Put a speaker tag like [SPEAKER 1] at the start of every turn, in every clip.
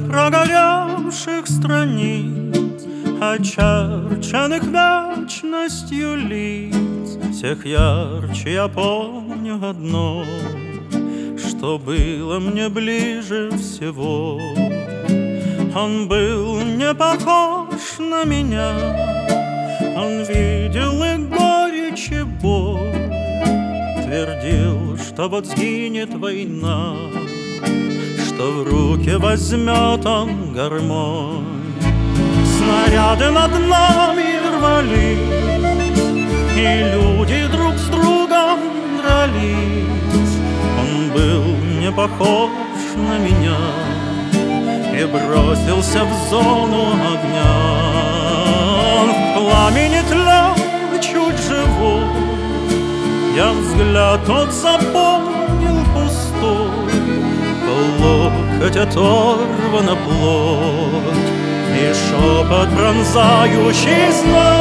[SPEAKER 1] прогоревших страниц, очерченных вечностью лиц. Всех ярче я помню одно, что было мне ближе всего. Он был не похож на меня, он видел и горечь, и боль, твердил, что вот сгинет война, что в руки возьмет он гармонь. Снаряды над нами рвались, и люди друг с другом дрались. Он был не похож на меня и бросился в зону огня. Он в пламени тлел чуть живой, я взгляд тот запомнил пустой. По локоть оторвана плоть и шепот пронзающий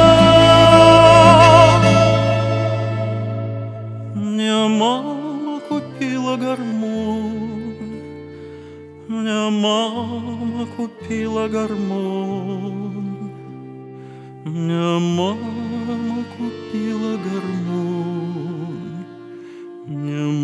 [SPEAKER 1] знак. Мне мама купила гармонь, мне мама купила гармонь, мне мама купила гармонь, мне